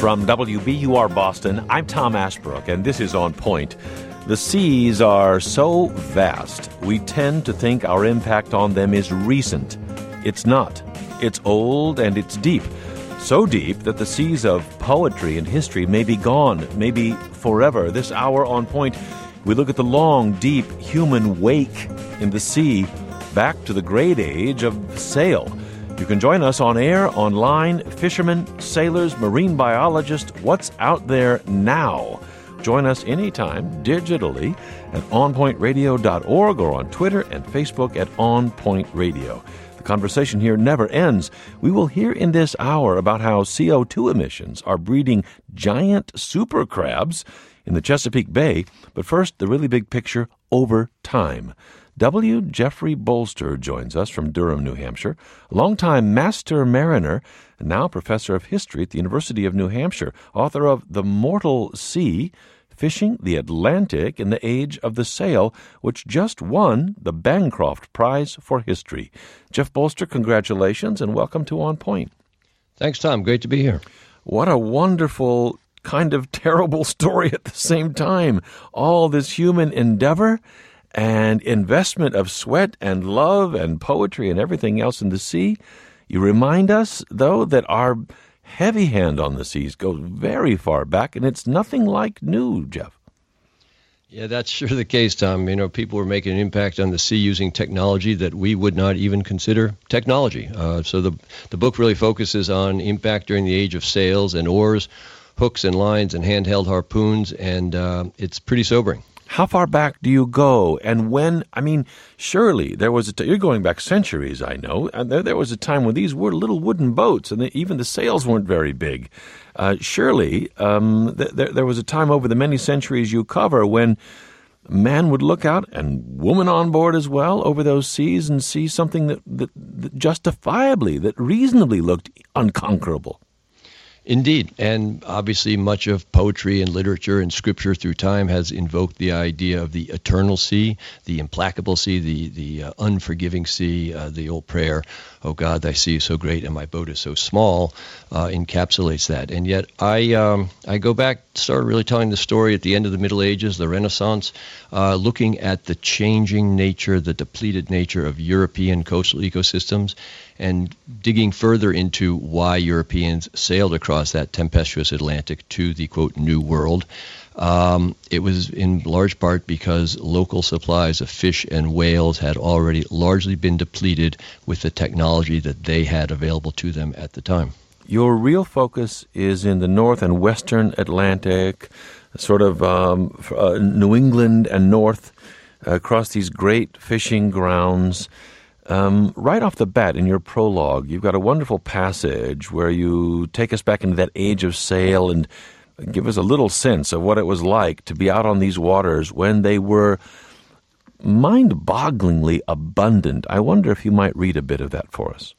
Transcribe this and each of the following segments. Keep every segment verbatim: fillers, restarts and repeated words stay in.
From W B U R Boston, I'm Tom Ashbrook, and this is On Point. The seas are so vast, we tend to think our impact on them is recent. It's not. It's old and it's deep. So deep that the seas of poetry and history may be gone, maybe forever. This hour on Point, we look at the long, deep human wake in the sea, back to the great age of sail. You can join us on air, online, fishermen, sailors, marine biologists. What's out there now? Join us anytime digitally at on point radio dot org or on Twitter and Facebook at On Point Radio. The conversation here never ends. We will hear in this hour about how C O two emissions are breeding giant super crabs in the Chesapeake Bay. But first, the really big picture over time. W. Jeffrey Bolster joins us from Durham, New Hampshire, a longtime master mariner and now professor of history at the University of New Hampshire, author of The Mortal Sea, Fishing the Atlantic in the Age of the Sail, which just won the Bancroft Prize for History. Jeff Bolster, congratulations and welcome to On Point. Thanks, Tom. Great to be here. What a wonderful, kind of terrible story at the same time. All this human endeavor and investment of sweat and love and poetry and everything else in the sea. You remind us, though, that our heavy hand on the seas goes very far back, and it's nothing like new, Jeff. Yeah, that's sure the case, Tom. You know, people were making an impact on the sea using technology that we would not even consider technology. Uh, so the the book really focuses on impact during the age of sails and oars, hooks and lines and handheld harpoons, and uh, it's pretty sobering. How far back do you go? And when, I mean, surely there was a t- you're going back centuries, I know, and there, there was a time when these were little wooden boats, and the, even the sails weren't very big. Uh, surely um, th- there, there was a time over the many centuries you cover when man would look out, and woman on board as well, over those seas and see something that, that, that justifiably, that reasonably looked unconquerable. Indeed, and obviously much of poetry and literature and scripture through time has invoked the idea of the eternal sea, the implacable sea, the the uh, unforgiving sea, uh, the old prayer, "Oh God, thy sea is so great and my boat is so small," uh, encapsulates that. And yet I um, I go back, started really telling the story at the end of the Middle Ages, the Renaissance, uh, looking at the changing nature, the depleted nature of European coastal ecosystems, and digging further into why Europeans sailed across that tempestuous Atlantic to the, quote, New World. Um, it was in large part because local supplies of fish and whales had already largely been depleted with the technology that they had available to them at the time. Your real focus is in the North and Western Atlantic, sort of um, uh, New England and North, uh, across these great fishing grounds. Um, right off the bat in your prologue, you've got a wonderful passage where you take us back into that age of sail and give us a little sense of what it was like to be out on these waters when they were mind-bogglingly abundant. I wonder if you might read a bit of that for us.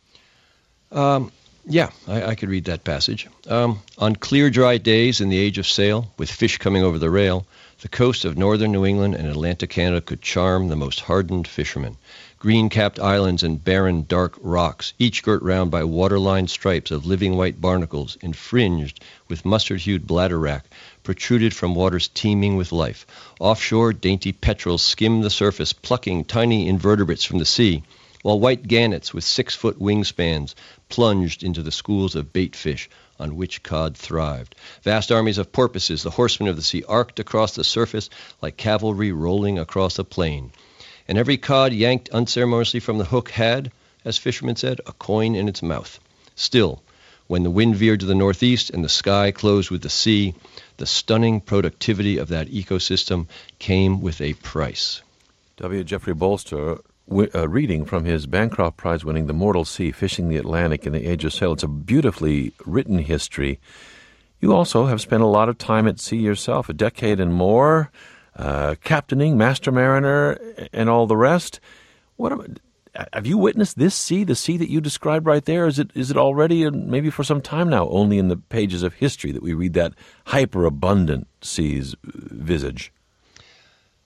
Um, yeah, I, I could read that passage. Um, on clear, dry days in the age of sail, with fish coming over the rail, the coast of northern New England and Atlantic Canada could charm the most hardened fishermen. Green-capped islands and barren, dark rocks, each girt round by water-lined stripes of living white barnacles, infringed with mustard-hued bladder-wrack, protruded from waters teeming with life. Offshore, dainty petrels skimmed the surface, plucking tiny invertebrates from the sea, while white gannets with six-foot wingspans plunged into the schools of bait fish on which cod thrived. Vast armies of porpoises, the horsemen of the sea, arced across the surface like cavalry rolling across a plain. And every cod yanked unceremoniously from the hook had, as fishermen said, a coin in its mouth. Still, when the wind veered to the northeast and the sky closed with the sea, the stunning productivity of that ecosystem came with a price. W. Jeffrey Bolster, uh, reading from his Bancroft Prize-winning The Mortal Sea, Fishing the Atlantic in the Age of Sail. It's a beautifully written history. You also have spent a lot of time at sea yourself, a decade and more, Uh, captaining, master mariner, and all the rest. What am, have you witnessed this sea, the sea that you described right there? Is it is it already, and maybe for some time now, only in the pages of history that we read that hyper-abundant sea's visage?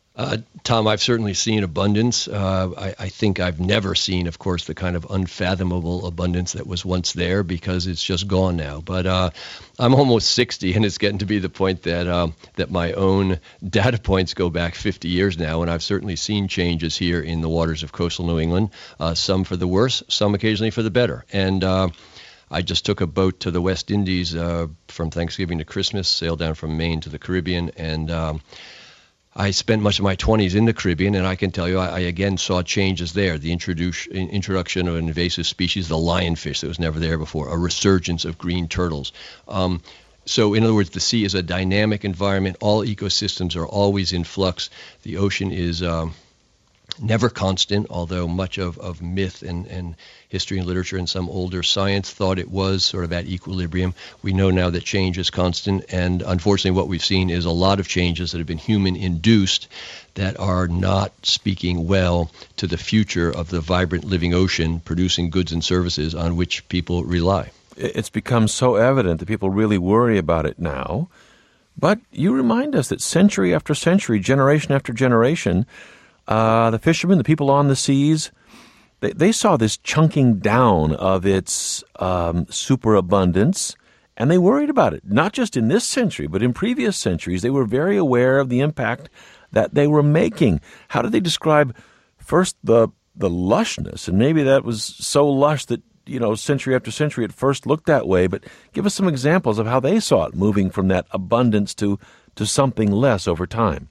Uh, Tom, I've certainly seen abundance. Uh, I, I think I've never seen, of course, the kind of unfathomable abundance that was once there because it's just gone now. But uh, I'm almost sixty, and it's getting to be the point that um, that my own data points go back fifty years now, and I've certainly seen changes here in the waters of coastal New England, uh, some for the worse, some occasionally for the better. And uh, I just took a boat to the West Indies uh, from Thanksgiving to Christmas, sailed down from Maine to the Caribbean, and um, I spent much of my twenties in the Caribbean, and I can tell you I, I again saw changes there. The introduce, introduction of an invasive species, the lionfish, that was never there before, a resurgence of green turtles. Um, so in other words, the sea is a dynamic environment. All ecosystems are always in flux. The ocean is um, never constant, although much of, of myth and, and history and literature and some older science thought it was sort of at equilibrium. We know now that change is constant, and unfortunately what we've seen is a lot of changes that have been human-induced that are not speaking well to the future of the vibrant living ocean producing goods and services on which people rely. It's become so evident that people really worry about it now. But you remind us that century after century, generation after generation, Uh, the fishermen, the people on the seas, they, they saw this chunking down of its um, superabundance, and they worried about it. Not just in this century, but in previous centuries. They were very aware of the impact that they were making. How did they describe first the the lushness? And maybe that was so lush that, you know, century after century it first looked that way. But give us some examples of how they saw it moving from that abundance to, to something less over time.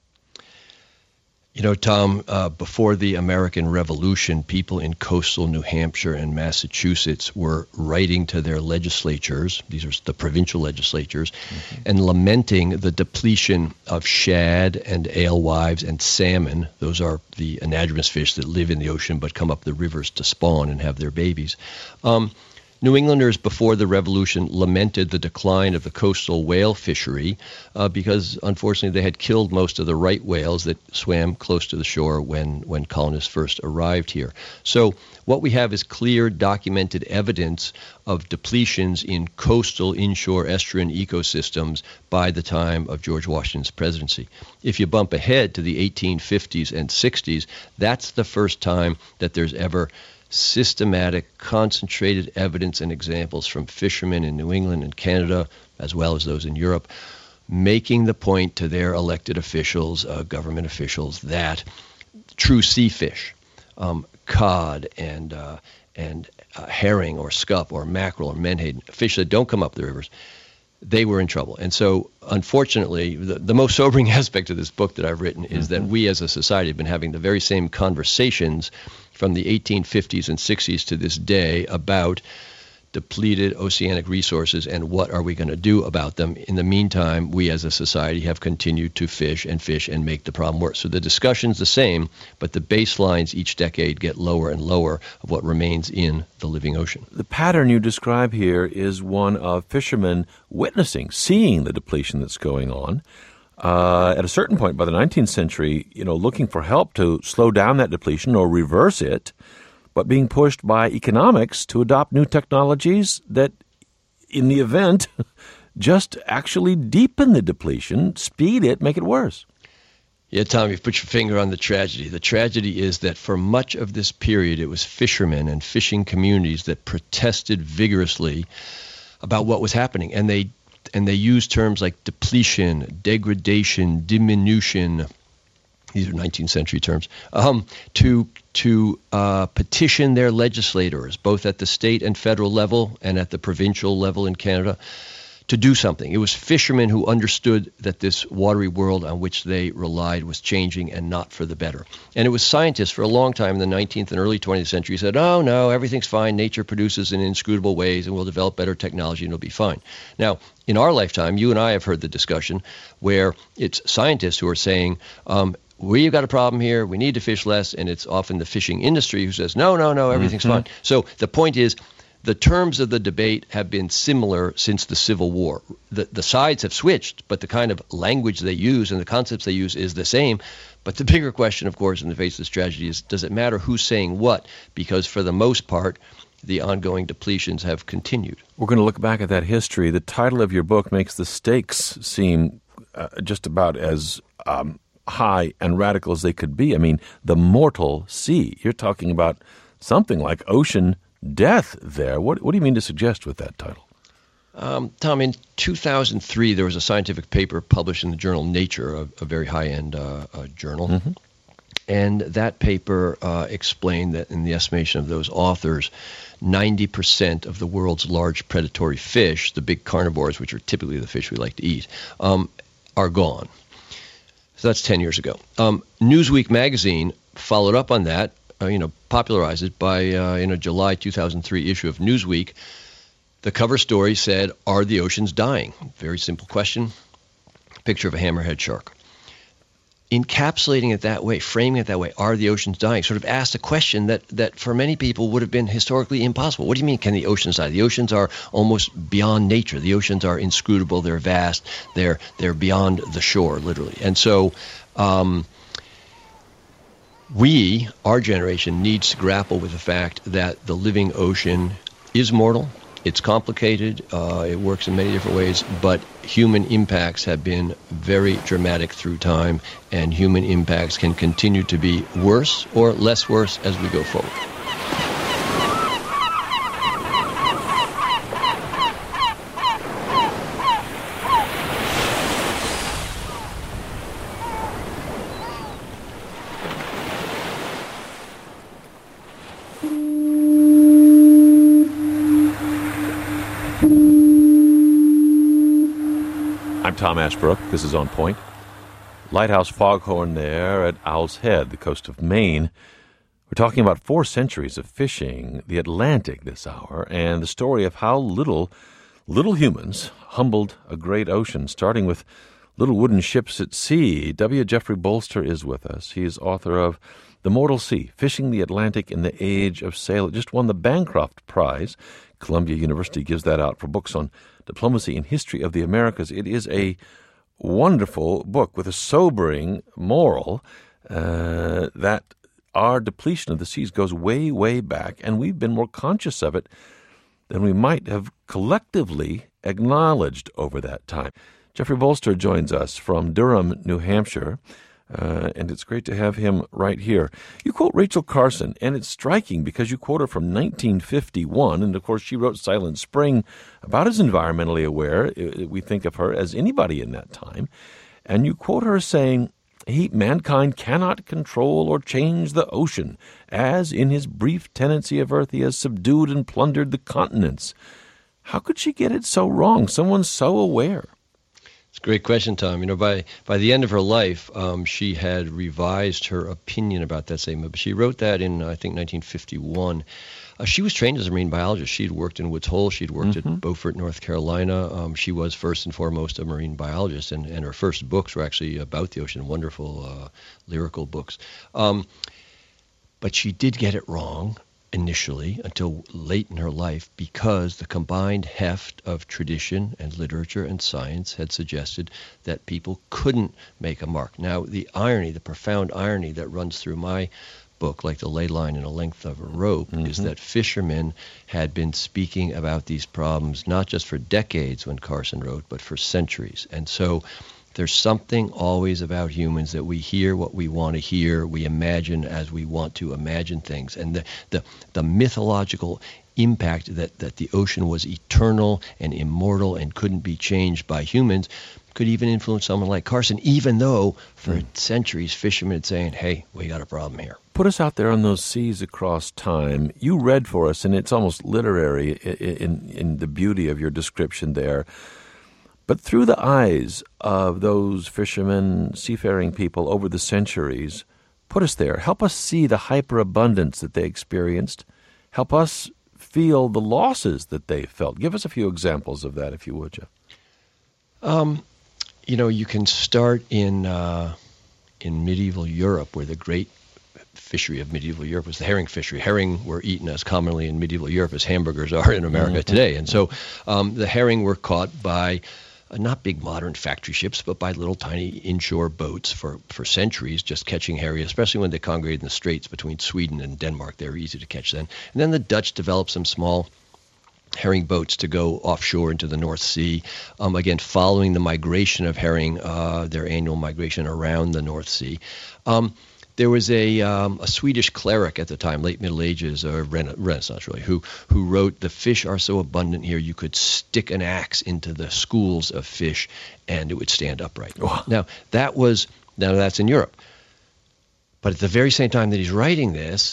You know, Tom, uh, before the American Revolution, people in coastal New Hampshire and Massachusetts were writing to their legislatures, these are the provincial legislatures, mm-hmm. and lamenting the depletion of shad and alewives and salmon. Those are the anadromous fish that live in the ocean but come up the rivers to spawn and have their babies. Um, New Englanders before the Revolution lamented the decline of the coastal whale fishery uh, because, unfortunately, they had killed most of the right whales that swam close to the shore when, when colonists first arrived here. So what we have is clear documented evidence of depletions in coastal inshore estuarine ecosystems by the time of George Washington's presidency. If you bump ahead to the eighteen fifties and sixties, that's the first time that there's ever systematic, concentrated evidence and examples from fishermen in New England and Canada, as well as those in Europe, making the point to their elected officials, uh, government officials, that true sea fish, um, cod and uh, and uh, herring or scup or mackerel or menhaden, fish that don't come up the rivers, they were in trouble. And so, unfortunately, the, the most sobering aspect of this book that I've written is mm-hmm. that we as a society have been having the very same conversations from the eighteen fifties and sixties to this day about depleted oceanic resources and what are we going to do about them. In the meantime, we as a society have continued to fish and fish and make the problem worse. So the discussion's the same, but the baselines each decade get lower and lower of what remains in the living ocean. The pattern you describe here is one of fishermen witnessing, seeing the depletion that's going on. Uh, at a certain point by the nineteenth century, you know, looking for help to slow down that depletion or reverse it, but being pushed by economics to adopt new technologies that, in the event, just actually deepen the depletion, speed it, make it worse. Yeah, Tom, you've put your finger on the tragedy. The tragedy is that for much of this period, it was fishermen and fishing communities that protested vigorously about what was happening, and they and they used terms like depletion, degradation, diminution. These are nineteenth century terms, um, to to uh, petition their legislators, both at the state and federal level and at the provincial level in Canada, to do something. It was fishermen who understood that this watery world on which they relied was changing and not for the better. And it was scientists for a long time in the nineteenth and early twentieth century who said, oh, no, everything's fine. Nature produces in inscrutable ways, and we'll develop better technology and it'll be fine. Now, in our lifetime, you and I have heard the discussion where it's scientists who are saying, um, we've got a problem here, we need to fish less, and it's often the fishing industry who says, no, no, no, everything's mm-hmm. fine. So the point is, the terms of the debate have been similar since the Civil War. The, the sides have switched, but the kind of language they use and the concepts they use is the same. But the bigger question, of course, in the face of this tragedy is, does it matter who's saying what? Because for the most part, the ongoing depletions have continued. We're going to look back at that history. The title of your book makes the stakes seem uh, just about as um, high and radical as they could be. I mean, the mortal sea. You're talking about something like ocean death there. What, what do you mean to suggest with that title? Um, Tom, in two thousand three, there was a scientific paper published in the journal Nature, a, a very high-end uh, uh, journal. Mm-hmm. And that paper uh, explained that in the estimation of those authors, ninety percent of the world's large predatory fish, the big carnivores, which are typically the fish we like to eat, um, are gone. So that's ten years ago. Um, Newsweek magazine followed up on that, uh, you know, popularized it by, uh, in a July two thousand three issue of Newsweek. The cover story said, "Are the oceans dying?" Very simple question. Picture of a hammerhead shark. Encapsulating it that way, framing it that way, are the oceans dying, sort of asked a question that, that for many people would have been historically impossible. What do you mean, can the oceans die? The oceans are almost beyond nature. The oceans are inscrutable. They're vast. They're they're beyond the shore, literally. And so um, we, our generation, needs to grapple with the fact that the living ocean is mortal. It's complicated. Uh, it works in many different ways, but human impacts have been very dramatic through time, and human impacts can continue to be worse or less worse as we go forward. I'm Tom Ashbrook. This is On Point. Lighthouse Foghorn there at Owl's Head, the coast of Maine. We're talking about four centuries of fishing the Atlantic this hour, and the story of how little, little humans humbled a great ocean, starting with little wooden ships at sea. W. Jeffrey Bolster is with us. He is author of The Mortal Sea, Fishing the Atlantic in the Age of Sail. It just won the Bancroft Prize. Columbia University gives that out for books on diplomacy and history of the Americas. It is a wonderful book with a sobering moral uh, that our depletion of the seas goes way, way back, and we've been more conscious of it than we might have collectively acknowledged over that time. Jeffrey Bolster joins us from Durham, New Hampshire, uh, and it's great to have him right here. You quote Rachel Carson, and it's striking because you quote her from nineteen fifty-one, and of course she wrote Silent Spring, about as environmentally aware, we think of her, as anybody in that time. And you quote her saying, he, mankind cannot control or change the ocean, as in his brief tenancy of earth he has subdued and plundered the continents. How could she get it so wrong? Someone so aware. It's a great question, Tom. You know, by by the end of her life, um, she had revised her opinion about that statement. But she wrote that in, I think, nineteen fifty-one. Uh, she was trained as a marine biologist. She'd worked in Woods Hole. She'd worked mm-hmm. at Beaufort, North Carolina. Um, she was first and foremost a marine biologist, and, and her first books were actually about the ocean, wonderful uh, lyrical books. Um, but she did get it wrong initially until late in her life, because the combined heft of tradition and literature and science had suggested that people couldn't make a mark. Now, the irony, the profound irony that runs through my book, like the ley line in a length of a rope, mm-hmm. is that fishermen had been speaking about these problems not just for decades when Carson wrote, but for centuries. And so there's something always about humans that we hear what we want to hear, we imagine as we want to imagine things. And the the, the mythological impact that, that the ocean was eternal and immortal and couldn't be changed by humans could even influence someone like Carson, even though for mm. centuries fishermen had saying, hey, we got a problem here. Put us out there on those seas across time. You read for us, and it's almost literary in, in, in the beauty of your description there. But through the eyes of those fishermen, seafaring people over the centuries, put us there. Help us see the hyperabundance that they experienced. Help us feel the losses that they felt. Give us a few examples of that, if you would, Jeff. Um, you know, you can start in uh, in medieval Europe, where the great fishery of medieval Europe was the herring fishery. Herring were eaten as commonly in medieval Europe as hamburgers are in America mm-hmm. today. And so um, the herring were caught by Uh, not big modern factory ships, but by little tiny inshore boats for, for centuries, just catching herring, especially when they congregated in the straits between Sweden and Denmark. They were easy to catch then. And then the Dutch developed some small herring boats to go offshore into the North Sea, um, again, following the migration of herring, uh, their annual migration around the North Sea. Um, there was a, um, a Swedish cleric at the time, late Middle Ages, or rena- Renaissance really, who, who wrote, "The fish are so abundant here, you could stick an axe into the schools of fish and it would stand upright." Wow. Now, that was, now that's in Europe. But at the very same time that he's writing this,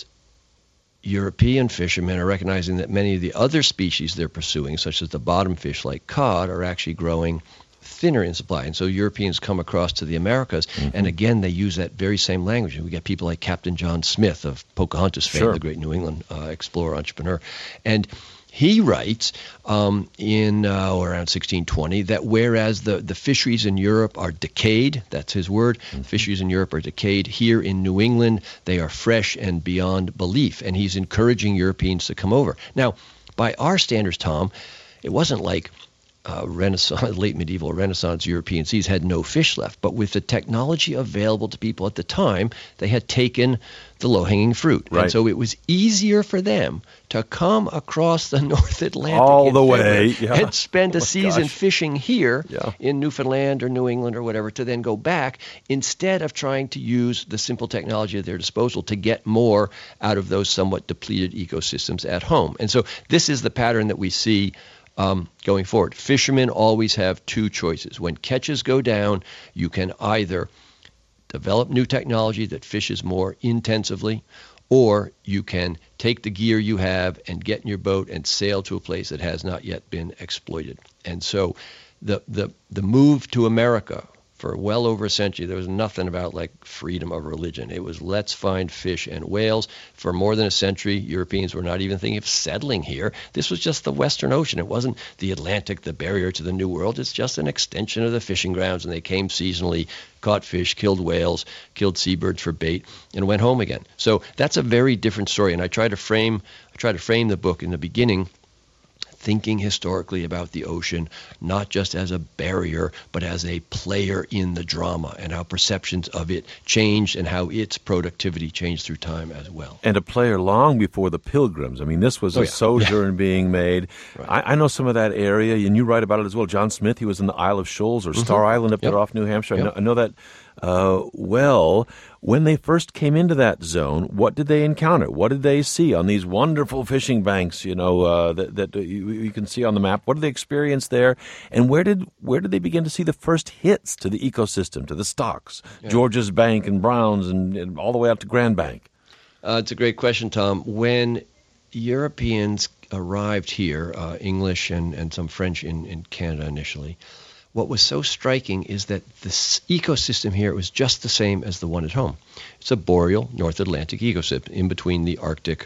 European fishermen are recognizing that many of the other species they're pursuing, such as the bottom fish like cod, are actually growing thinner in supply. And so Europeans come across to the Americas, mm-hmm. and again, they use that very same language. And we get people like Captain John Smith of Pocahontas fame, sure. the great New England uh, explorer, entrepreneur. And he writes um, in uh, around sixteen twenty that whereas the, the fisheries in Europe are decayed, that's his word, mm-hmm. fisheries in Europe are decayed, here in New England they are fresh and beyond belief. And he's encouraging Europeans to come over. Now, by our standards, Tom, it wasn't like uh, Renaissance, late medieval Renaissance European seas had no fish left. But with the technology available to people at the time, they had taken the low-hanging fruit. Right. And so it was easier for them to come across the North Atlantic all the way yeah. and spend a oh season gosh. fishing here yeah. in Newfoundland or New England or whatever, to then go back instead of trying to use the simple technology at their disposal to get more out of those somewhat depleted ecosystems at home. And so this is the pattern that we see Um, going forward. Fishermen always have two choices. When catches go down, you can either develop new technology that fishes more intensively, or you can take the gear you have and get in your boat and sail to a place that has not yet been exploited. And so the the the move to America for well over a century, there was nothing about like freedom of religion. It was let's find fish and whales. For more than a century, Europeans were not even thinking of settling here. This was just the Western Ocean. It wasn't the Atlantic, the barrier to the New World. It's just an extension of the fishing grounds, and they came seasonally, caught fish, killed whales, killed seabirds for bait, and went home again. So that's a very different story, and I try to frame I try to frame the book in the beginning thinking historically about the ocean, not just as a barrier, but as a player in the drama, and how perceptions of it changed and how its productivity changed through time as well. And a player long before the Pilgrims. I mean, this was oh, a yeah. sojourn yeah. being made. Right. I, I know some of that area, and you write about it as well. John Smith, he was in the Isle of Shoals, or Star mm-hmm. Island up yep. there off New Hampshire. Yep. I, know, I know that uh, well. When they first came into that zone, what did they encounter? What did they see on these wonderful fishing banks, you know, uh, that, that you, you can see on the map? What did they experience there? And where did where did they begin to see the first hits to the ecosystem, to the stocks? Yeah. George's Bank and Browns and, and all the way up to Grand Bank. Uh, it's a great question, Tom. When Europeans arrived here, uh, English and, and some French in, in Canada initially, what was so striking is that this ecosystem here was just the same as the one at home. It's a boreal North Atlantic ecosystem in between the Arctic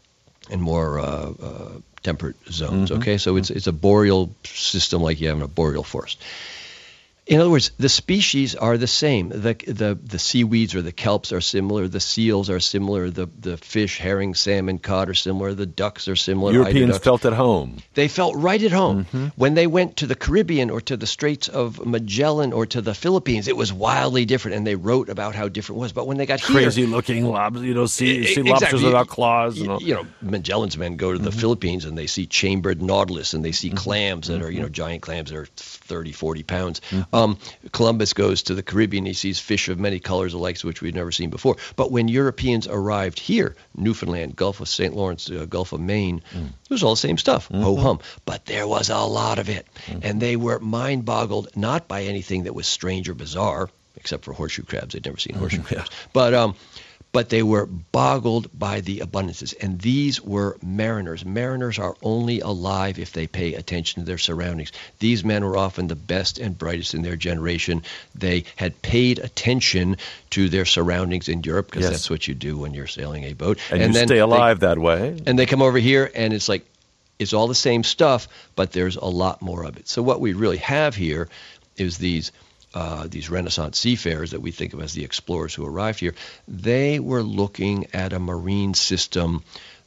and more uh, uh, temperate zones. Mm-hmm. Okay, so it's it's a boreal system like you have in a boreal forest. In other words, the species are the same. The the the seaweeds or the kelps are similar. The seals are similar. The the fish, herring, salmon, cod are similar. The ducks are similar. Europeans felt at home. They felt right at home. Mm-hmm. When they went to the Caribbean or to the Straits of Magellan or to the Philippines, it was wildly different, and they wrote about how different it was. But when they got here, crazy-looking lobsters, you know, sea, sea exactly. lobsters without claws. You, and all. you know, Magellan's men go to the mm-hmm. Philippines and they see chambered nautilus and they see mm-hmm. clams that mm-hmm. are, you know, giant clams that are thirty, forty pounds. Mm-hmm. Um, Columbus goes to the Caribbean, he sees fish of many colors alike, which we'd never seen before. But when Europeans arrived here, Newfoundland, Gulf of Saint Lawrence, uh, Gulf of Maine, mm. it was all the same stuff, mm-hmm. ho-hum. But there was a lot of it. Mm-hmm. And they were mind-boggled, not by anything that was strange or bizarre, except for horseshoe crabs. They'd never seen horseshoe mm-hmm. crabs. But um, but they were boggled by the abundances. And these were mariners. Mariners are only alive if they pay attention to their surroundings. These men were often the best and brightest in their generation. They had paid attention to their surroundings in Europe, because yes. that's what you do when you're sailing a boat. And, and you then stay alive they, that way. And they come over here, and it's like, it's all the same stuff, but there's a lot more of it. So what we really have here is these Uh, these Renaissance seafarers that we think of as the explorers who arrived here. They were looking at a marine system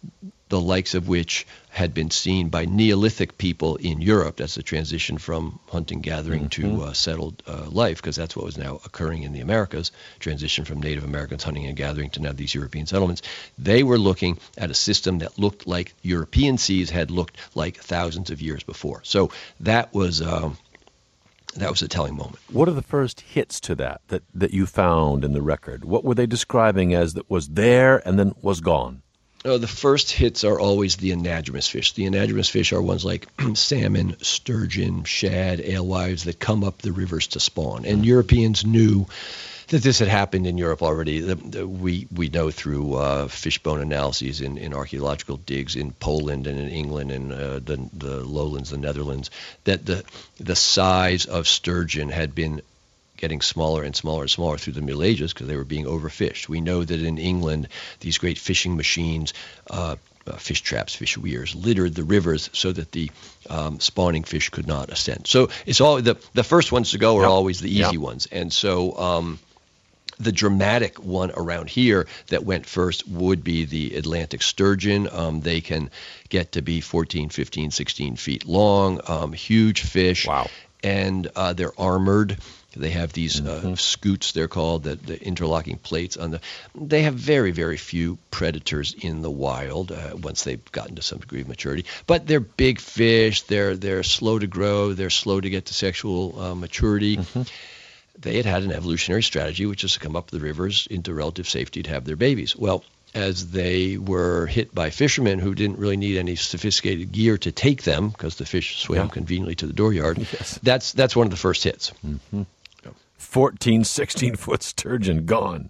the likes of which had been seen by Neolithic people in Europe. That's the transition from hunting-gathering mm-hmm. to uh, settled uh, life, because that's what was now occurring in the Americas, transition from Native Americans hunting and gathering to now these European settlements. They were looking at a system that looked like European seas had looked like thousands of years before. So that was... Um, That was a telling moment. What are the first hits to that, that that you found in the record? What were they describing as that was there and then was gone? Oh, the first hits are always the anadromous fish. The anadromous fish are ones like salmon, sturgeon, shad, alewives that come up the rivers to spawn. And Europeans knew that this had happened in Europe already. The, the, we we know through uh, fishbone analyses in, in archaeological digs in Poland and in England and uh, the the lowlands, the Netherlands, that the the size of sturgeon had been getting smaller and smaller and smaller through the Middle Ages because they were being overfished. We know that in England, these great fishing machines, uh, uh, fish traps, fish weirs, littered the rivers so that the um, spawning fish could not ascend. So it's all the the first ones to go are yep. always the easy yep. ones, and so. Um, The dramatic one around here that went first would be the Atlantic sturgeon. Um, they can get to be fourteen, fifteen, sixteen feet long, um, huge fish. Wow. And uh, they're armored. They have these mm-hmm. uh, scutes, they're called, the, the interlocking plates on the. They have very, very few predators in the wild uh, once they've gotten to some degree of maturity. But they're big fish. They're they're slow to grow. They're slow to get to sexual uh, maturity. Mm-hmm. They had had an evolutionary strategy, which is to come up the rivers into relative safety to have their babies. Well, as they were hit by fishermen who didn't really need any sophisticated gear to take them, because the fish swam yeah. conveniently to the dooryard, yes. that's that's one of the first hits. Mm-hmm. fourteen, sixteen-foot sturgeon gone.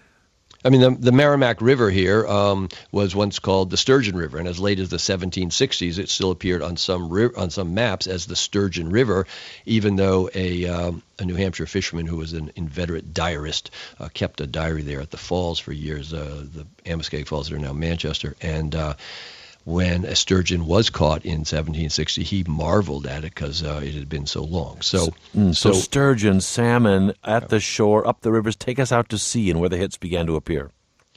I mean, the, the Merrimack River here um, was once called the Sturgeon River, and as late as the seventeen sixties, it still appeared on some ri- on some maps as the Sturgeon River, even though a, um, a New Hampshire fisherman who was an inveterate diarist uh, kept a diary there at the falls for years, uh, the Amoskeag Falls that are now Manchester, and uh, when a sturgeon was caught in seventeen sixty, he marveled at it because uh, it had been so long. So, mm, so, so sturgeon, salmon at yeah. the shore, up the rivers. Take us out to sea and where the hits began to appear.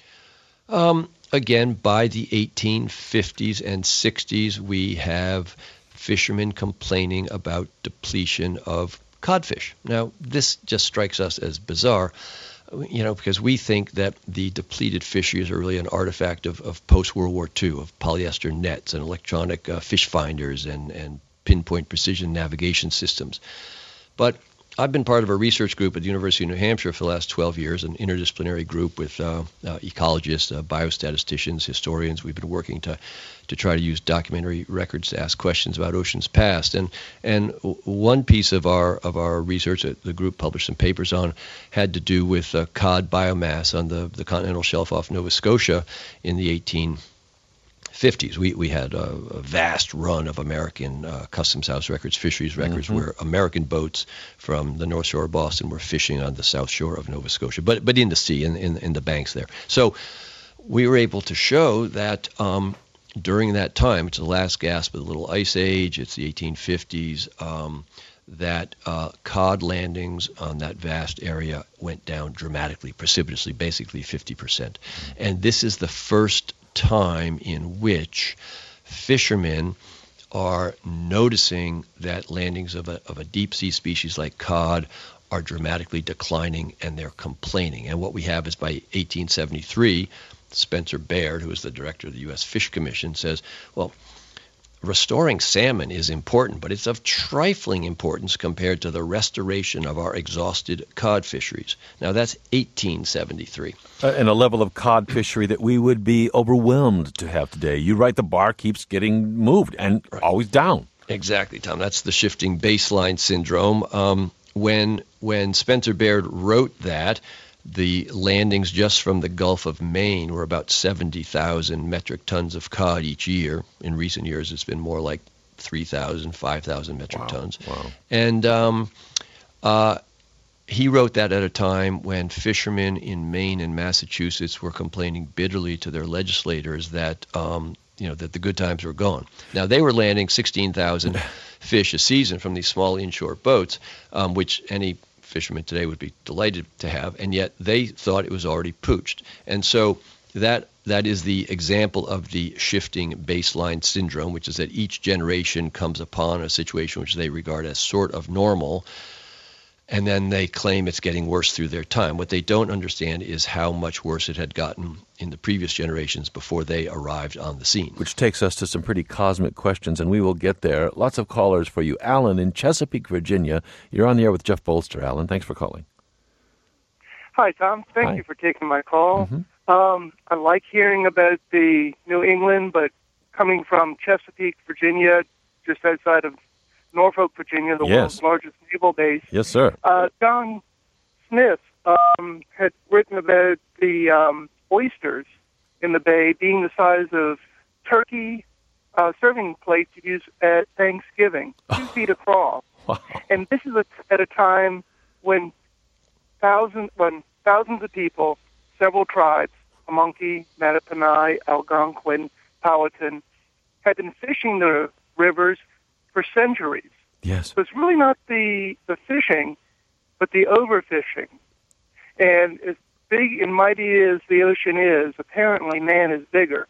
Um, again, by the eighteen fifties and sixties, we have fishermen complaining about depletion of codfish. Now, this just strikes us as bizarre. You know, because we think that the depleted fisheries are really an artifact of, of post-World War Two, of polyester nets and electronic uh, fish finders and, and pinpoint precision navigation systems. But I've been part of a research group at the University of New Hampshire for the last twelve years, an interdisciplinary group with uh, uh, ecologists, uh, biostatisticians, historians. We've been working to to try to use documentary records to ask questions about oceans past. And and one piece of our of our research that the group published some papers on had to do with uh, cod biomass on the, the continental shelf off Nova Scotia in the eighteen fifties. We we had a, a vast run of American uh, Customs House records, fisheries records, mm-hmm. where American boats from the North Shore of Boston were fishing on the South Shore of Nova Scotia, but but in the sea, in in, in the banks there. So we were able to show that um, during that time, it's the last gasp of the Little Ice Age, it's the eighteen fifties, um, that uh, cod landings on that vast area went down dramatically, precipitously, basically fifty percent. Mm-hmm. And this is the first time in which fishermen are noticing that landings of a, of a deep sea species like cod are dramatically declining, and they're complaining. And what we have is by eighteen seventy-three, Spencer Baird, who is the director of the U S Fish Commission, says, well, restoring salmon is important, but it's of trifling importance compared to the restoration of our exhausted cod fisheries. Now, that's eighteen seventy-three. Uh, and a level of cod fishery that we would be overwhelmed to have today. You write the bar keeps getting moved and right. always down. Exactly, Tom. That's the shifting baseline syndrome. Um, when when Spencer Baird wrote that, the landings just from the Gulf of Maine were about seventy thousand metric tons of cod each year. In recent years, it's been more like three thousand, five thousand metric wow. tons. Wow. And um, uh, he wrote that at a time when fishermen in Maine and Massachusetts were complaining bitterly to their legislators that um, you know that the good times were gone. Now, they were landing sixteen thousand fish a season from these small inshore boats, um, which any fishermen today would be delighted to have, and yet they thought it was already pooched. And so that That is the example of the shifting baseline syndrome, which is that each generation comes upon a situation which they regard as sort of normal, and then they claim it's getting worse through their time. What they don't understand is how much worse it had gotten in the previous generations before they arrived on the scene. Which takes us to some pretty cosmic questions, and we will get there. Lots of callers for you. Alan in Chesapeake, Virginia. You're on the air with Jeff Bolster. Alan, thanks for calling. Hi, Tom. Thank Hi. you for taking my call. Mm-hmm. Um, I like hearing about the New England, but coming from Chesapeake, Virginia, just outside of Norfolk, Virginia, the Yes. world's largest naval base. Yes, sir. Uh, John Smith um, had written about the um, oysters in the bay being the size of turkey uh, serving plates you use at Thanksgiving, two feet across. Wow. And this is a, at a time when thousands, when thousands of people, several tribes, Pamunkey, Mattaponi, Algonquin, Powhatan, had been fishing the rivers for centuries. Yes. So it's really not the, the fishing, but the overfishing. And as big and mighty as the ocean is, apparently man is bigger.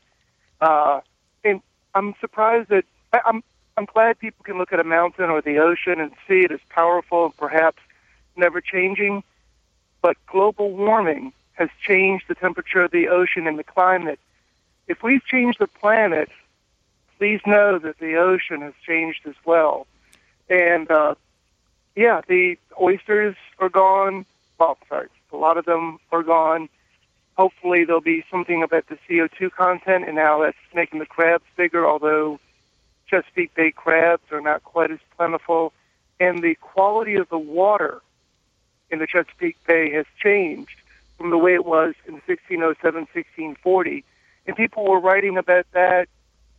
Uh, and I'm surprised that I, I'm I'm glad people can look at a mountain or the ocean and see it as powerful and perhaps never changing. But global warming has changed the temperature of the ocean and the climate. If we've changed the planet, please know that the ocean has changed as well. And, uh, yeah, the oysters are gone. Well, sorry, a lot of them are gone. Hopefully there'll be something about the C O two content, and now that's making the crabs bigger, although Chesapeake Bay crabs are not quite as plentiful. And the quality of the water in the Chesapeake Bay has changed from the way it was in sixteen oh seven, sixteen forty. And people were writing about that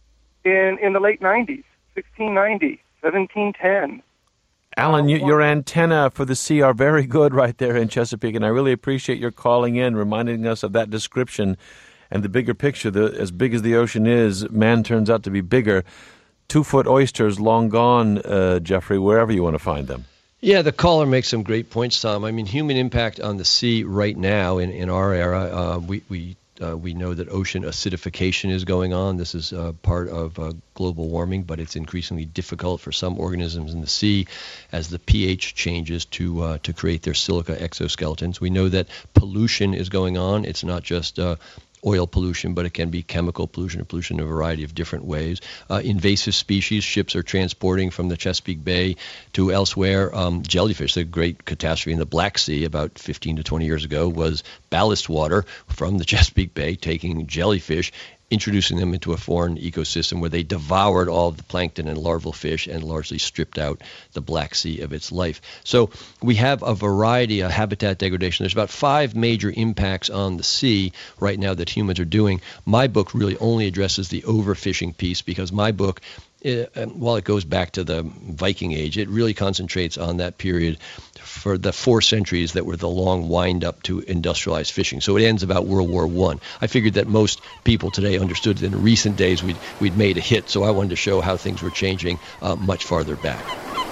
in, in the late nineties, sixteen ninety, seventeen ten. Alan, you, your antenna for the sea are very good right there in Chesapeake, and I really appreciate your calling in, reminding us of that description and the bigger picture. The, as big as the ocean is, man turns out to be bigger. Two-foot oysters long gone, uh, Jeffrey, wherever you want to find them. Yeah, the caller makes some great points, Tom. I mean, human impact on the sea right now in, in our era, uh, we, we Uh, we know that ocean acidification is going on. This is uh, part of uh, global warming, but it's increasingly difficult for some organisms in the sea as the pH changes to uh, to create their silica exoskeletons. We know that pollution is going on. It's not just uh, oil pollution, but it can be chemical pollution or pollution in a variety of different ways. Uh, invasive species, ships are transporting from the Chesapeake Bay to elsewhere. Um, jellyfish, the great catastrophe in the Black Sea about fifteen to twenty years ago was ballast water from the Chesapeake Bay taking jellyfish, introducing them into a foreign ecosystem where they devoured all of the plankton and larval fish and largely stripped out the Black Sea of its life. So we have a variety of habitat degradation. There's about five major impacts on the sea right now that humans are doing. My book really only addresses the overfishing piece because my book, uh, while it goes back to the Viking Age, it really concentrates on that period for the four centuries that were the long wind-up to industrialized fishing. So it ends about World War One. I. I figured that most people today understood that in recent days we'd, we'd made a hit, so I wanted to show how things were changing uh, much farther back.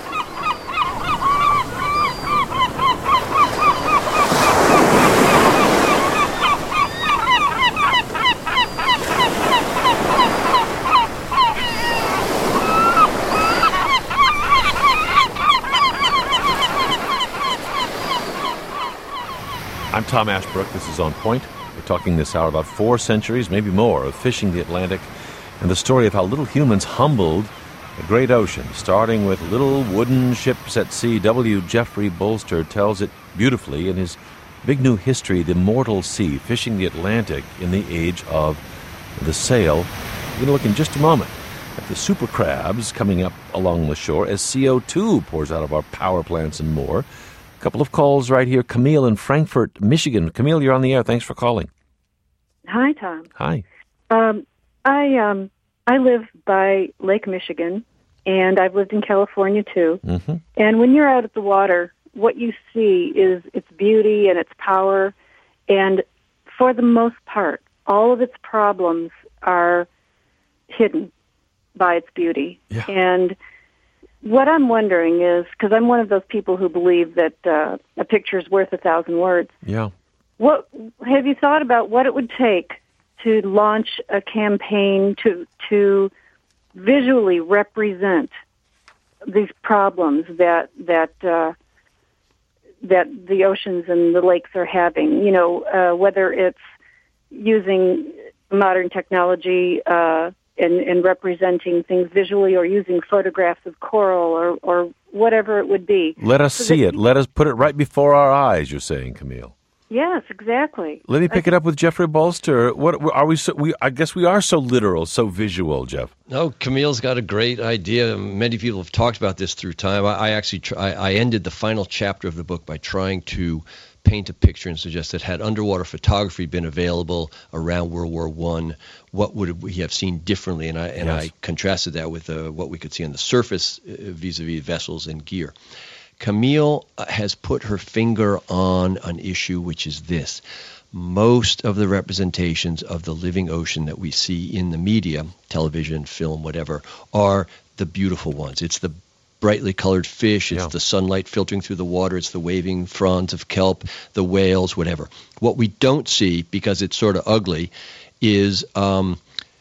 I'm Tom Ashbrook. This is On Point. We're talking this hour about four centuries, maybe more, of fishing the Atlantic and the story of how little humans humbled the great ocean, starting with little wooden ships at sea. W. Jeffrey Bolster tells it beautifully in his big new history, The Mortal Sea, Fishing the Atlantic in the Age of the Sail. We're going to look in just a moment at the super crabs coming up along the shore as C O two pours out of our power plants and more. A couple of calls right here. Camille in Frankfort, Michigan. Camille, you're on the air. Thanks for calling. Hi, Tom. Hi. Um, I um, I live by Lake Michigan, and I've lived in California, too. Mm-hmm. And when you're out at the water, what you see is its beauty and its power, and for the most part, all of its problems are hidden by its beauty. Yeah. And what I'm wondering is, because I'm one of those people who believe that uh, a picture is worth a thousand words. Yeah. What have you thought about what it would take to launch a campaign to to visually represent these problems that that uh, that the oceans and the lakes are having. You know, uh, whether it's using modern technology uh, and, and representing things visually, or using photographs of coral, or, or whatever it would be. Let us so see it. Let us put it right before our eyes, you're saying, Camille. Yes, exactly. Let me pick I, it up with Jeffrey Bolster. What are we? So, we I guess we are so literal, so visual, Jeff. No, Camille's got a great idea. Many people have talked about this through time. I, I actually try, I ended the final chapter of the book by trying to paint a picture and suggest that had underwater photography been available around World War One, what would we have seen differently? And I and yes. I contrasted that with uh, what we could see on the surface uh, vis-a-vis vessels and gear. Camille has put her finger on an issue, which is this. Most of the representations of the living ocean that we see in the media, television, film, whatever, are the beautiful ones. It's the brightly colored fish, it's yeah. the sunlight filtering through the water, it's the waving fronds of kelp, the whales, whatever. What we don't see, because it's sort of ugly, is um,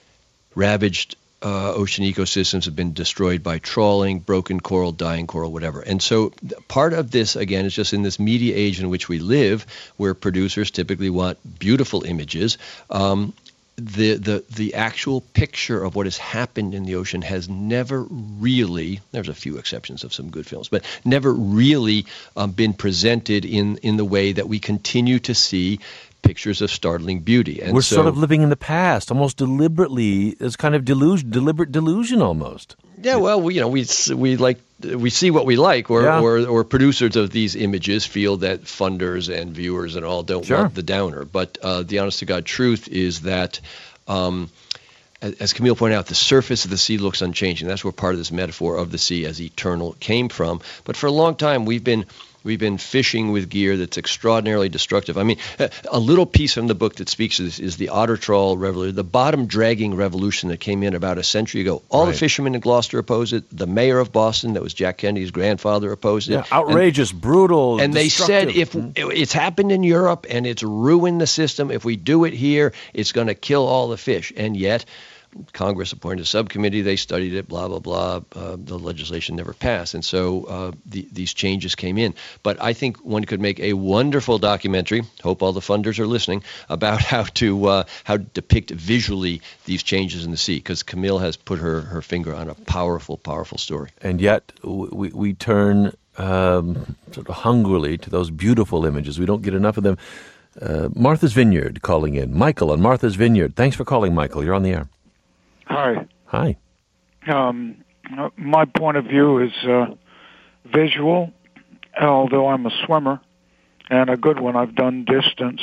ravaged Uh, ocean ecosystems have been destroyed by trawling, broken coral, dying coral, whatever. And so th- part of this, again, is just in this media age in which we live, where producers typically want beautiful images. Um, the, the, the actual picture of what has happened in the ocean has never really, there's a few exceptions of some good films, but never really um, been presented in, in the way that we continue to see pictures of startling beauty. And we're so, sort of living in the past, almost deliberately, as kind of delusion, deliberate delusion almost. Yeah, well, we, you know, we we like we see what we like, or, yeah. or or producers of these images feel that funders and viewers and all don't sure. want the downer. But uh, the honest to God truth is that, um, as Camille pointed out, the surface of the sea looks unchanging. That's where part of this metaphor of the sea as eternal came from. But for a long time, we've been We've been fishing with gear that's extraordinarily destructive. I mean, a little piece from the book that speaks to this is the otter trawl revolution, the bottom dragging revolution that came in about a century ago. All right. the fishermen in Gloucester opposed it. The mayor of Boston, that was Jack Kennedy's grandfather, opposed it. Yeah, outrageous, and, brutal, And they said if hmm. it's happened in Europe and it's ruined the system, if we do it here, it's going to kill all the fish. And yet Congress appointed a subcommittee. They studied it, blah, blah, blah. Uh, the legislation never passed. And so uh, the, these changes came in. But I think one could make a wonderful documentary, hope all the funders are listening, about how to uh, how to depict visually these changes in the sea, because Camille has put her, her finger on a powerful, powerful story. And yet we, we turn um, sort of hungrily to those beautiful images. We don't get enough of them. Uh, Martha's Vineyard calling in. Michael on Martha's Vineyard. Thanks for calling, Michael. You're on the air. Hi. Hi. Um, my point of view is uh, visual, although I'm a swimmer, and a good one. I've done distance.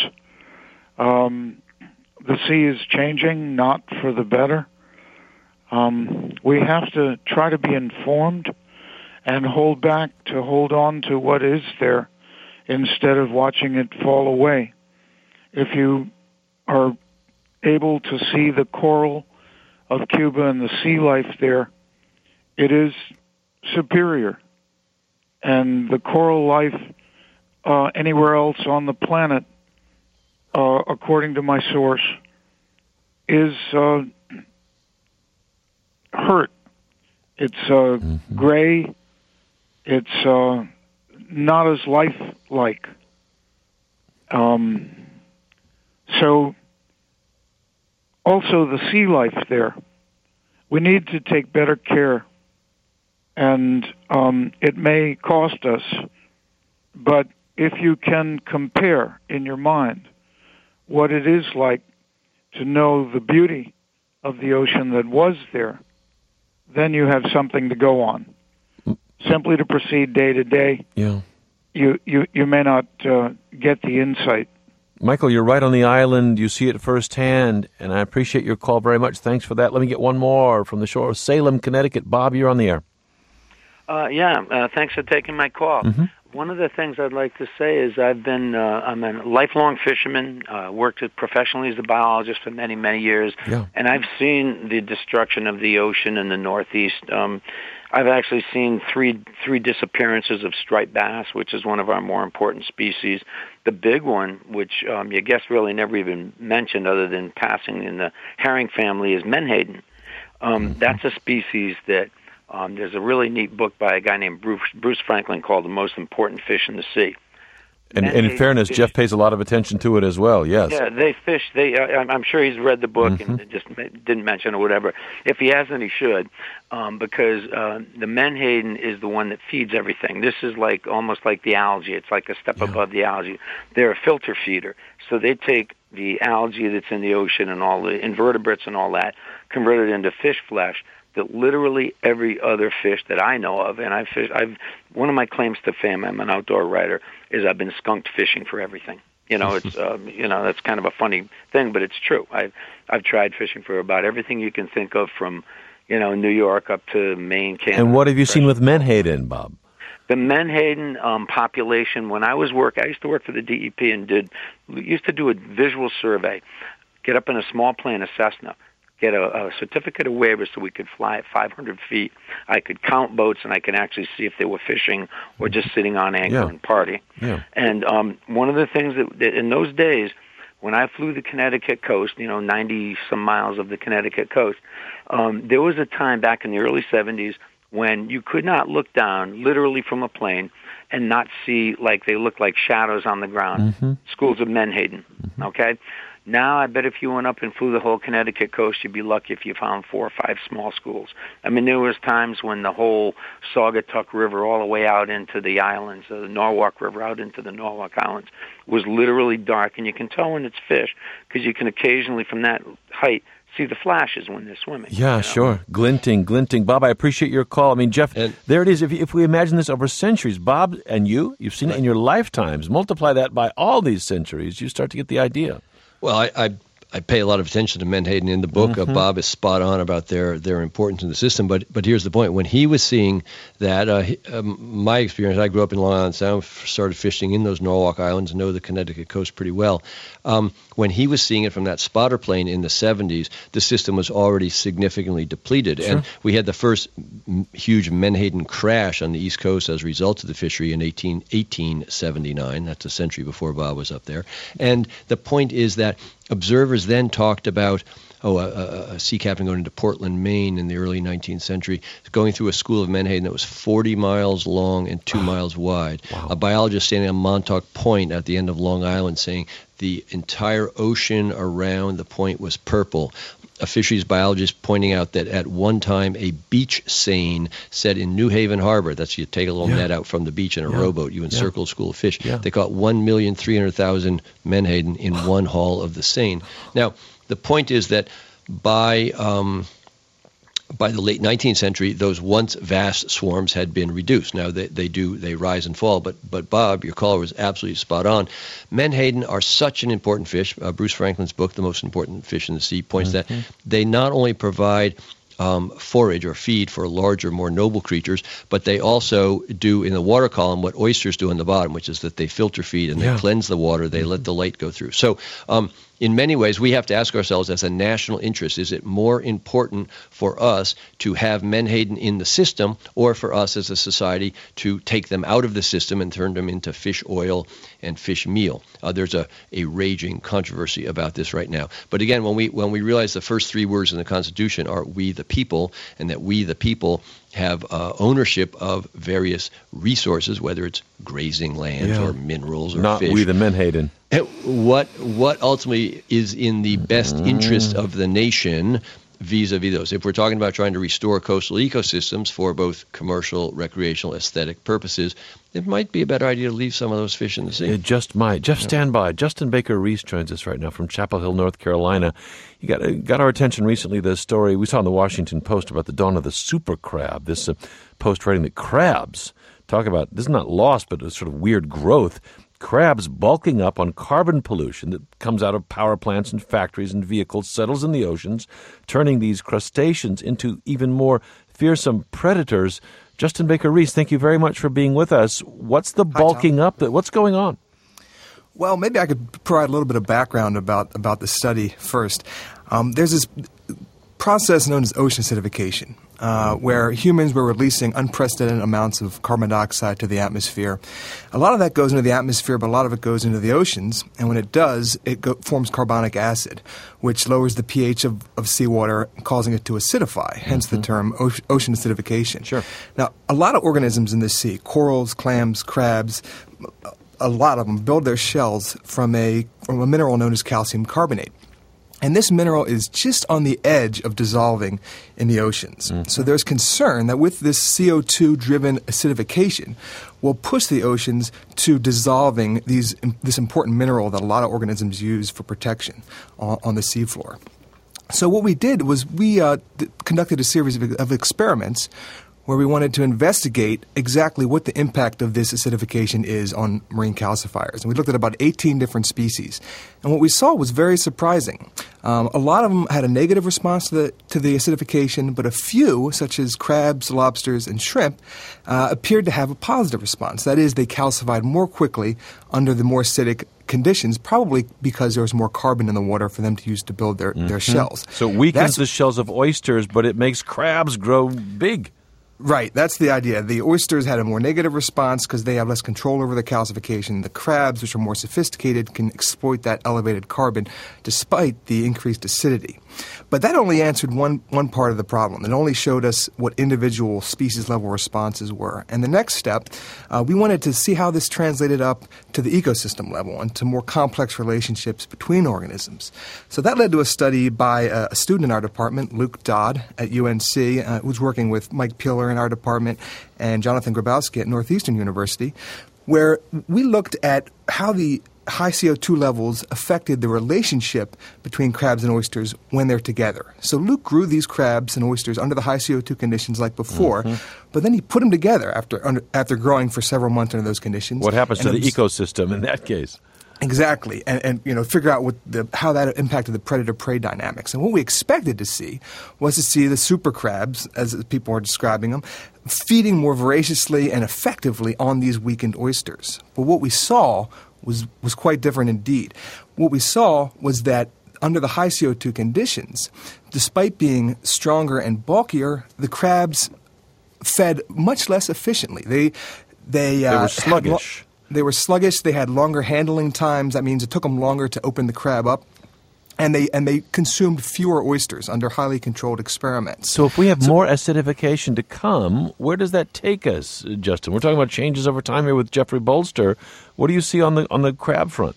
Um, the sea is changing, not for the better. Um, we have to try to be informed and hold back to hold on to what is there instead of watching it fall away. If you are able to see the coral of Cuba and the sea life there, it is superior. And the coral life uh, anywhere else on the planet, uh, according to my source, is uh, hurt. It's uh, mm-hmm. gray. It's uh, not as lifelike. Um, so... Also, the sea life there. We need to take better care, and um, it may cost us, but if you can compare in your mind what it is like to know the beauty of the ocean that was there, then you have something to go on. Simply to proceed day to day, yeah. you, you, you may not uh, get the insight. Michael, you're right on the island. You see it firsthand, and I appreciate your call very much. Thanks for that. Let me get one more from the shore of Salem, Connecticut. Bob, you're on the air. Uh, yeah, uh, thanks for taking my call. Mm-hmm. One of the things I'd like to say is I've been, uh, I'm a lifelong fisherman, uh, worked professionally as a biologist for many, many years, yeah. and I've seen the destruction of the ocean in the Northeast. Um, I've actually seen three three disappearances of striped bass, which is one of our more important species. The big one, which um, your guest really never even mentioned other than passing in the herring family, is menhaden. Um, mm-hmm. That's a species that um, there's a really neat book by a guy named Bruce, Bruce Franklin called The Most Important Fish in the Sea. And, and in fairness, fish. Jeff pays a lot of attention to it as well, yes. Yeah, they fish. They, uh, I'm sure he's read the book mm-hmm. and just didn't mention it or whatever. If he hasn't, he should, um, because uh, the menhaden is the one that feeds everything. This is like almost like the algae. It's like a step yeah. above the algae. They're a filter feeder. So they take the algae that's in the ocean and all the invertebrates and all that, convert it into fish flesh, that literally every other fish that I know of, and I've fished, I've one of my claims to fame, I'm an outdoor writer, is I've been skunked fishing for everything. You know, it's um, you know that's kind of a funny thing, but it's true. I've I've tried fishing for about everything you can think of, from you know New York up to Maine, Canada. And what have you seen with menhaden, Bob? The menhaden um, population. When I was work, I used to work for the D E P and did used to do a visual survey. Get up in a small plane, a Cessna. Get a, a certificate of waiver so we could fly at five hundred feet. I could count boats, and I could actually see if they were fishing or just sitting on anchor yeah. and party. Yeah. And um, one of the things that, that in those days, when I flew the Connecticut coast, you know, ninety-some miles of the Connecticut coast, um, there was a time back in the early seventies when you could not look down literally from a plane and not see, like, they looked like shadows on the ground. Mm-hmm. Schools of menhaden, mm-hmm. okay? Now, I bet if you went up and flew the whole Connecticut coast, you'd be lucky if you found four or five small schools. I mean, there was times when the whole Saugatuck River all the way out into the islands, uh, the Norwalk River out into the Norwalk Islands, was literally dark. And you can tell when it's fish because you can occasionally, from that height, see the flashes when they're swimming. Yeah, you know? Sure. Glinting, glinting. Bob, I appreciate your call. I mean, Jeff, and there it is. If, if we imagine this over centuries, Bob and you, you've seen it in your lifetimes. Multiply that by all these centuries, you start to get the idea. Well, I, I I pay a lot of attention to menhaden in the book. Mm-hmm. Uh, Bob is spot on about their their importance in the system. But but here's the point: when he was seeing that, uh, he, um, my experience, I grew up in Long Island Sound, started fishing in those Norwalk Islands, know the Connecticut coast pretty well. Um, when he was seeing it from that spotter plane in the seventies, the system was already significantly depleted, sure. and we had the first m- huge menhaden crash on the East Coast as a result of the fishery in eighteen seventy-nine. That's a century before Bob was up there. And the point is that observers then talked about, oh, a, a sea captain going into Portland, Maine in the early nineteenth century, going through a school of menhaden that was forty miles long and two miles wide. Wow. A biologist standing on Montauk Point at the end of Long Island saying the entire ocean around the point was purple. A fisheries biologist pointing out that at one time a beach seine set in New Haven Harbor, that's you take a little yeah. net out from the beach in a yeah. rowboat, you encircle yeah. a school of fish. Yeah. They caught one million three hundred thousand menhaden in one haul of the Seine. Now, the point is that by um, by the late nineteenth century, those once vast swarms had been reduced. Now they, they do they rise and fall, but but Bob, your caller was absolutely spot on. Menhaden are such an important fish. Uh, Bruce Franklin's book, The Most Important Fish in the Sea, points mm-hmm. that they not only provide Um, forage or feed for larger, more noble creatures, but they also do in the water column what oysters do in the bottom, which is that they filter feed and yeah. they cleanse the water, they mm-hmm. let the light go through. So um, in many ways, we have to ask ourselves as a national interest, is it more important for us to have menhaden in the system or for us as a society to take them out of the system and turn them into fish oil and fish meal? Uh, there's a, a raging controversy about this right now. But again, when we when we realize the first three words in the Constitution are we the people, and that we the people have uh, ownership of various resources, whether it's grazing lands yeah. or minerals or Not fish. Not we the menhaden. What, what ultimately is in the best mm. interest of the nation vis-a-vis those? If we're talking about trying to restore coastal ecosystems for both commercial, recreational, aesthetic purposes, it might be a better idea to leave some of those fish in the sea. It just might. Jeff, stand by. Justin Baker Reese joins us right now from Chapel Hill, North Carolina. You got got our attention recently, the story we saw in the Washington Post about the dawn of the super crab. This uh, post writing that crabs, talk about, this is not lost, but a sort of weird growth. Crabs bulking up on carbon pollution that comes out of power plants and factories and vehicles, settles in the oceans, turning these crustaceans into even more fearsome predators. Justin Baker Reese, thank you very much for being with us. What's the bulking Hi, up? That What's going on? Well, maybe I could provide a little bit of background about, about the study first. Um, there's this process known as ocean acidification. uh, where humans were releasing unprecedented amounts of carbon dioxide to the atmosphere. A lot of that goes into the atmosphere, but a lot of it goes into the oceans. And when it does, it go- forms carbonic acid, which lowers the pH of, of seawater, causing it to acidify, hence mm-hmm. the term o- ocean acidification. Sure. Now, a lot of organisms in the sea, corals, clams, crabs, a lot of them build their shells from a, from a mineral known as calcium carbonate. And this mineral is just on the edge of dissolving in the oceans. Mm-hmm. So there's concern that with this C O two-driven acidification, will push the oceans to dissolving these this important mineral that a lot of organisms use for protection on, on the seafloor. So what we did was we uh, th- conducted a series of, of experiments where we wanted to investigate exactly what the impact of this acidification is on marine calcifiers. And we looked at about eighteen different species. And what we saw was very surprising. Um, a lot of them had a negative response to the, to the acidification, but a few, such as crabs, lobsters, and shrimp, uh, appeared to have a positive response. That is, they calcified more quickly under the more acidic conditions, probably because there was more carbon in the water for them to use to build their, mm-hmm. their shells. So it weakens That's, the shells of oysters, but it makes crabs grow big. Right, that's the idea. The oysters had a more negative response because they have less control over the calcification. The crabs, which are more sophisticated, can exploit that elevated carbon despite the increased acidity. But that only answered one, one part of the problem. It only showed us what individual species-level responses were. And the next step, uh, we wanted to see how this translated up to the ecosystem level and to more complex relationships between organisms. So that led to a study by a, a student in our department, Luke Dodd at U N C, uh, who's working with Mike Peeler in our department and Jonathan Grabowski at Northeastern University, where we looked at how the high C O two levels affected the relationship between crabs and oysters when they're together. So Luke grew these crabs and oysters under the high C O two conditions like before, mm-hmm. but then he put them together after under, after growing for several months under those conditions. What happens to the was, ecosystem in that case? Exactly, and, and you know, figure out what the, how that impacted the predator-prey dynamics. And what we expected to see was to see the super crabs, as people are describing them, feeding more voraciously and effectively on these weakened oysters. But what we saw was was quite different indeed. What we saw was that under the high C O two conditions, despite being stronger and bulkier, the crabs fed much less efficiently. They they, uh, they were sluggish. They were sluggish. They had longer handling times. That means it took them longer to open the crab up. And they and they consumed fewer oysters under highly controlled experiments. So if we have so, more acidification to come, where does that take us, Justin? We're talking about changes over time here with Jeffrey Bolster. What do you see on the on the crab front?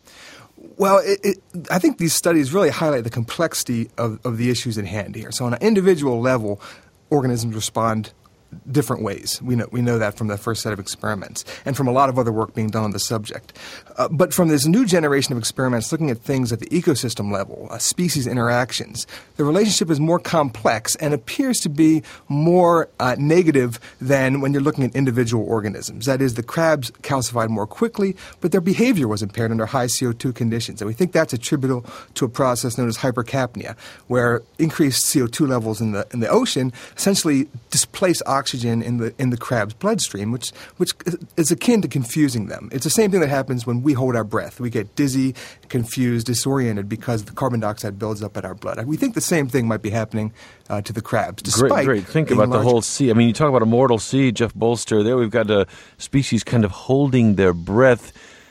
Well, it, it, I think these studies really highlight the complexity of, of the issues at hand here. So on an individual level, organisms respond different ways. We know we know that from the first set of experiments and from a lot of other work being done on the subject. Uh, but from this new generation of experiments looking at things at the ecosystem level, uh, species interactions, the relationship is more complex and appears to be more uh, negative than when you're looking at individual organisms. That is, the crabs calcified more quickly, but their behavior was impaired under high C O two conditions. And we think that's attributable to a process known as hypercapnia, where increased C O two levels in the in the ocean essentially displace oxygen oxygen in the in the crab's bloodstream, which which is akin to confusing them. It's the same thing that happens when we hold our breath. We get dizzy, confused, disoriented because the carbon dioxide builds up in our blood. We think the same thing might be happening uh, to the crabs. Despite great, great. Think about larger. The whole sea. I mean, you talk about a mortal sea, Jeff Bolster. There we've got a species kind of holding their breath.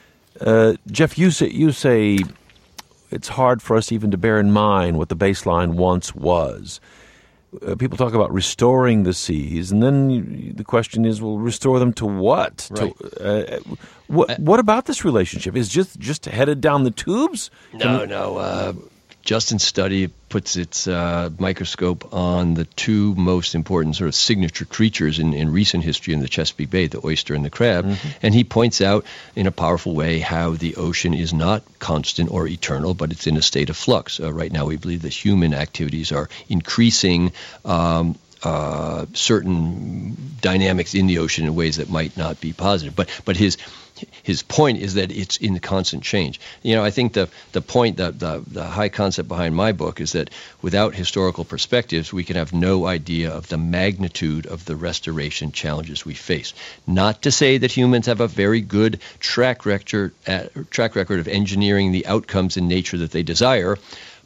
Uh, Jeff, you say you say it's hard for us even to bear in mind what the baseline once was. Uh, people talk about restoring the seas, and then you, the question is, well, restore them to what? Right. To, uh, what, what about this relationship? Is just just headed down the tubes? No, we, no. Uh, Justin's study puts its uh, microscope on the two most important sort of signature creatures in, in recent history in the Chesapeake Bay, the oyster and the crab. Mm-hmm. And he points out in a powerful way how the ocean is not constant or eternal, but it's in a state of flux. Uh, right now we believe that human activities are increasing um, uh, certain dynamics in the ocean in ways that might not be positive. But but his his point is that it's in constant change. You know, I think the the point, the, the the high concept behind my book is that without historical perspectives, we can have no idea of the magnitude of the restoration challenges we face. Not to say that humans have a very good track record uh, track record of engineering the outcomes in nature that they desire,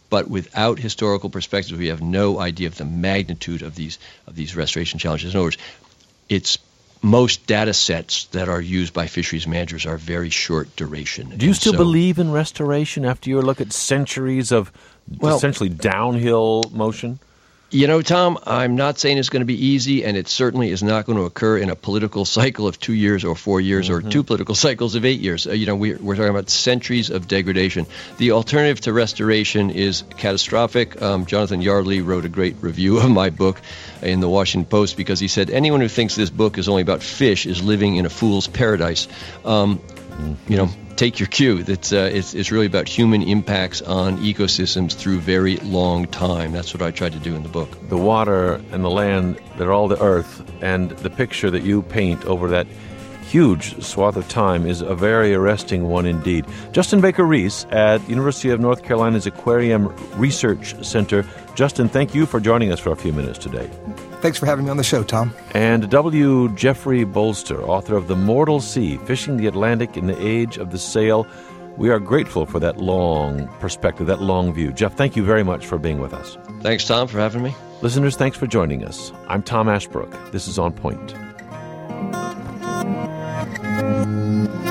but without historical perspective, we have no idea of the magnitude of these of these restoration challenges. In other words, it's most data sets that are used by fisheries managers are very short duration. Do you And still so- believe in restoration after you look at centuries of Well- essentially downhill motion? You know, Tom, I'm not saying it's going to be easy, and it certainly is not going to occur in a political cycle of two years or four years Mm-hmm. or two political cycles of eight years. Uh, you know, we, we're talking about centuries of degradation. The alternative to restoration is catastrophic. Um, Jonathan Yardley wrote a great review of my book in the Washington Post because he said, anyone who thinks this book is only about fish is living in a fool's paradise. Um, you know, take your cue. It's, uh, it's, it's really about human impacts on ecosystems through very long time. That's what I tried to do in the book. The water and the land, they're all the earth, and the picture that you paint over that huge swath of time is a very arresting one indeed. Justin Baker Reese at University of North Carolina's Aquarium Research Center. Justin, thank you for joining us for a few minutes today. Thanks for having me on the show, Tom. And W. Jeffrey Bolster, author of The Mortal Sea, Fishing the Atlantic in the Age of the Sail. We are grateful for that long perspective, that long view. Jeff, thank you very much for being with us. Thanks, Tom, for having me. Listeners, thanks for joining us. I'm Tom Ashbrook. This is On Point.